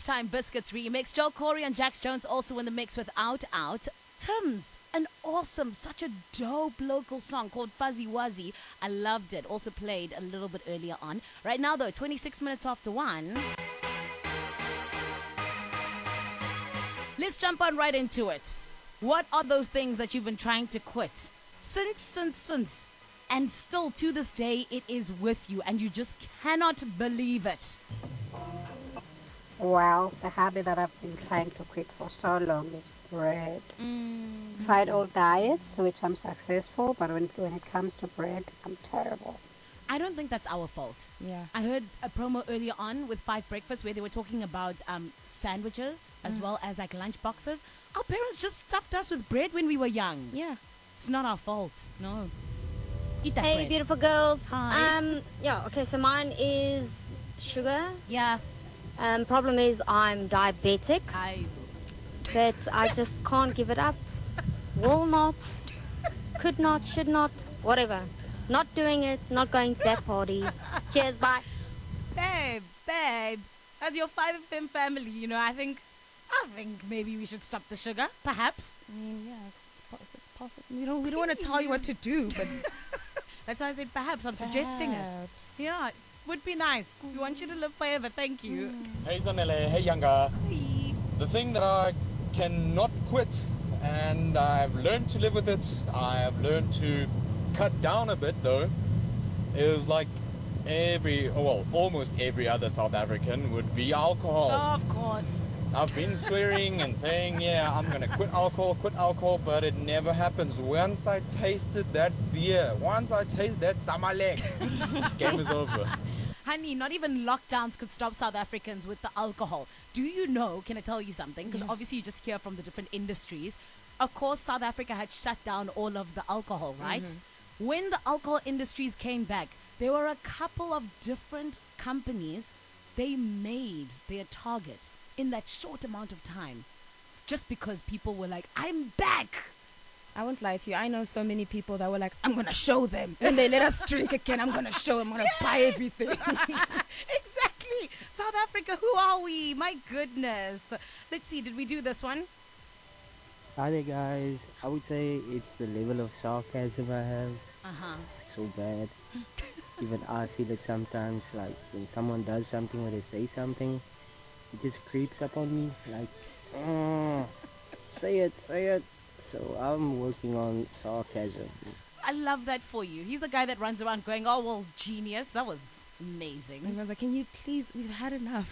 Lunchtime Biscuits remix. Joel Corey and Jax Jones also in the mix with Out Out. Tim's, an awesome, such a dope local song called Fuzzy Wuzzy. I loved it. Also played a little bit earlier on. Right now, though, 26 minutes after 1. Let's jump on right into it. What are those things that you've been trying to quit? Since. And still to this day, it is with you, and you just cannot believe it. Well, the habit that I've been trying to quit for so long is bread. Tried all diets, which I'm successful, but when it comes to bread, I'm terrible. I don't think that's our fault. Yeah. I heard a promo earlier on with Five Breakfast where they were talking about sandwiches as well as like lunch boxes. Our parents just stuffed us with bread when we were young. Yeah. It's not our fault. No. Eat that Hey, bread. beautiful girls. Hi. Yeah, okay, so mine is sugar. Yeah. Problem is I'm diabetic, but I just can't give it up. Will not, could not, should not, whatever. Not doing it, not going to that party. Cheers, bye. Babe. As your 5FM family, I think maybe we should stop the sugar, perhaps. I mean, yeah, it's possible. We don't want to tell you what to do, but that's why I said perhaps. I'm suggesting it. Yeah, it would be nice. We want you to live forever. Thank you. Hey Zanele, hey Younger. Hey. The thing that I cannot quit, and I've learned to live with it, I've learned to cut down a bit though, is like almost every other South African would be alcohol. Oh, of course. I've been swearing and saying, yeah, I'm going to quit alcohol, but it never happens. Once I tasted that beer, once I tasted that Samalek, game is over. Honey, not even lockdowns could stop South Africans with the alcohol. Do you know, can I tell you something? Because obviously you just hear from the different industries. Of course, South Africa had shut down all of the alcohol, right? When the alcohol industries came back, there were a couple of different companies. They made their target in that short amount of time just because people were like, I'm back. I won't lie to you. I know so many people that were like, I'm going to show them. When they let us drink again, I'm going to show them. I'm going to buy everything. Exactly. South Africa, who are we? My goodness. Let's see. Did we do this one? Hi there, guys. I would say it's the level of sarcasm I have. So bad. Even I feel it sometimes. Like when someone does something or they say something, it just creeps up on me. Like, say it. So I'm working on sarcasm. I love that for you. He's the guy that runs around going, oh, well, genius. That was amazing. And I was like, can you please, we've had enough.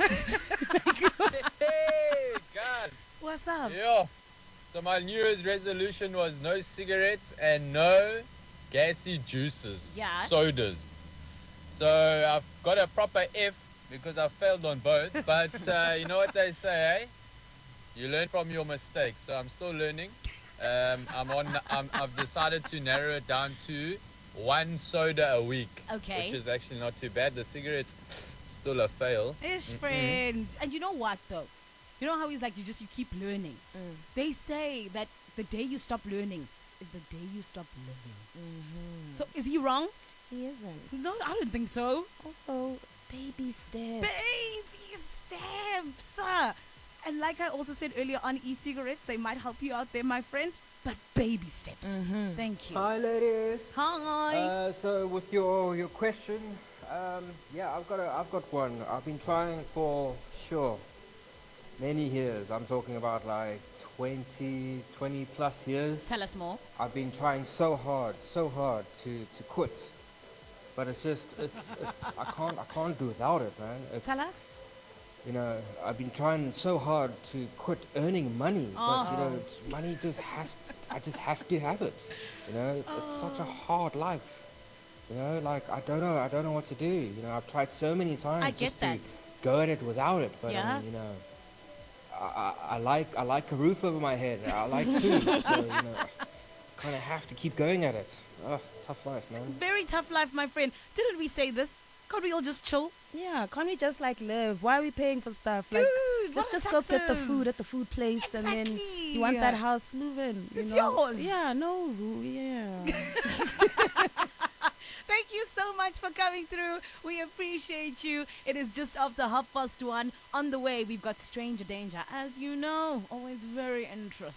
Hey, guys. What's up? Yeah. So my New Year's resolution was no cigarettes and no gassy juices. Yeah. Sodas. So I've got a proper F because I failed on both. But you know what they say, eh? You learn from your mistakes. So I'm still learning. I've decided to narrow it down to one soda a week. Okay. Which is actually not too bad. The cigarettes still a fail. Ish, friend. And you know what though? You know how he's like, you keep learning. They say that the day you stop learning is the day you stop living. So is he wrong? He isn't. No, I don't think so. Also, baby steps. Baby steps. And like I also said earlier on, e-cigarettes, they might help you out there, my friend. But baby steps. Thank you. Hi, ladies. Hi. So with your question, yeah, I've got one. I've been trying for many years. I'm talking about like 20 plus years. Tell us more. I've been trying so hard to quit. But it's I can't do without it, man. Tell us. You know, I've been trying so hard to quit earning money, but you know, money I just have to have it. You know, it's such a hard life. You know, like I don't know what to do. You know, I've tried so many times to go at it without it, but I mean, you know, I like a roof over my head. I like food, so you know, I kind of have to keep going at it. Tough life, man. Very tough life, my friend. Didn't we say this? Can't we all just chill? Yeah, can't we just like live? Why are we paying for stuff? Dude, like, let's just go get the food at the food place, and then you want that house, move in. It's know? yours. Yeah, no, yeah. Thank you so so much for coming through. We appreciate you. It is just after 1:30. On the way, we've got Stranger Danger. As you know, always very interesting.